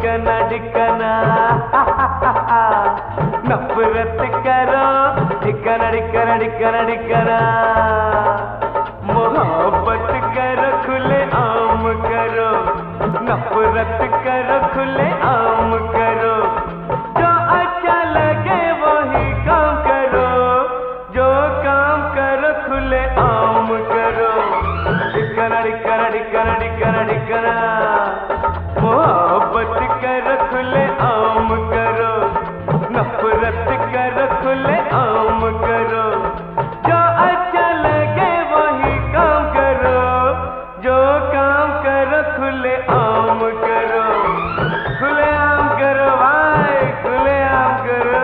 ढिकना ढिकना नफरत करो ढिकना ढिकना ढिकना ढिकना मोहब्बत करो खुले आम करो नफरत करो खुले आम करो जो अच्छा लगे वही काम करो जो काम करो खुले आम करो ढिकना ढिकना ढिकना ढिकना ढिकना मोहब्बत करो खुले आम करो नफरत करो खुले आम करो जो अच्छा लगे वही काम करो जो काम करो खुले आम करो खुले आम करो भाई खुले आम करो।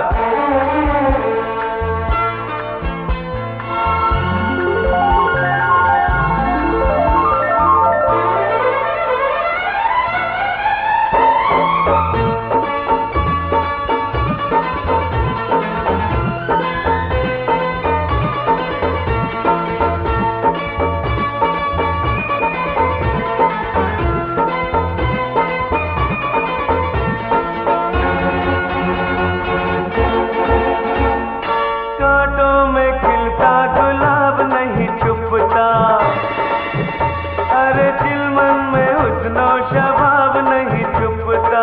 अरे दिल मन में हुस्नो शबाब नहीं छुपता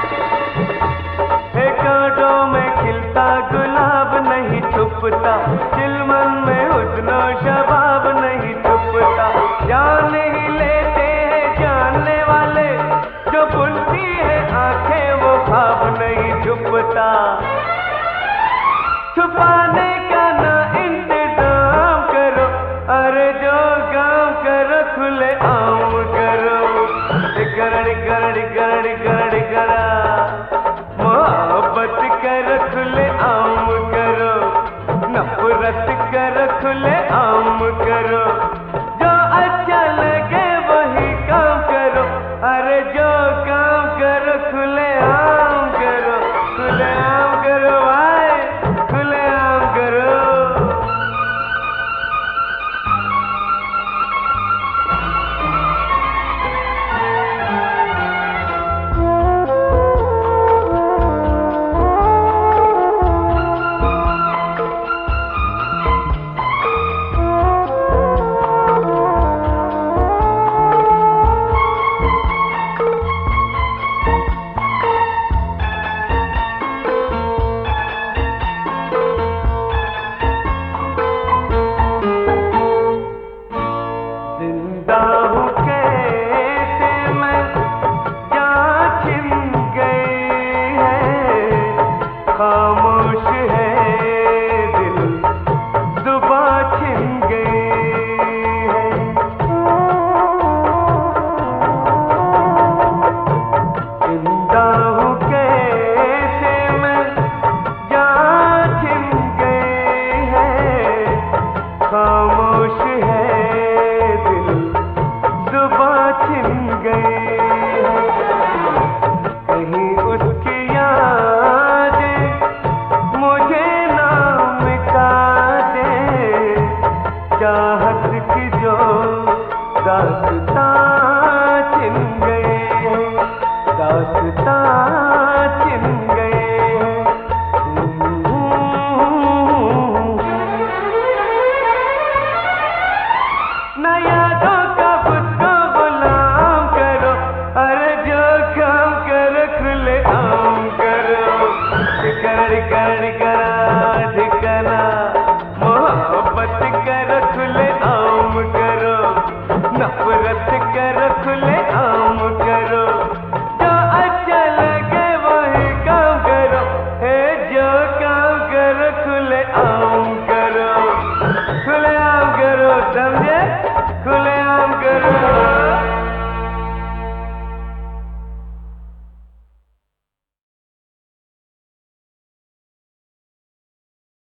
हे कांटों में खिलता गुलाब नहीं छुपता दिल मन में हुस्नो शबाब नहीं छुपता जान ही लेते हैं जानने वाले जो बुनती है आंखें वो ख्वाब नहीं छुपता छुपाने का ना इंतजाम करो अरे जो काम करो खुले आम करो ढिकना ढिकना ढिकना ढिकना ढिकना मोहब्बत करो खुले आम करो नफरत करो खुले आम करो जो अच्छा लगे वही काम करो अरे जो काम करो खुले आम करो भाई खुले आम करो। खामोश है दिल जुबां छिन गई है जिंदा हूँ कैसे मैं जान छिन गई है खामोश है दिल जुबां छिन गई है कहीं उसकी चाहत की जो दास्तां छिन गए दास्तां छिन गए न यादों का खुद को गुलाम करो अरे जो काम करो खुले आम करो ढिकना ढिकना ढिकना ढिकना मोहब्बत करो खुले आम करो नफरत करो खुले आम करो जो अच्छा लगे वही काम करो हे जो काम करो खुले आम करो समझे।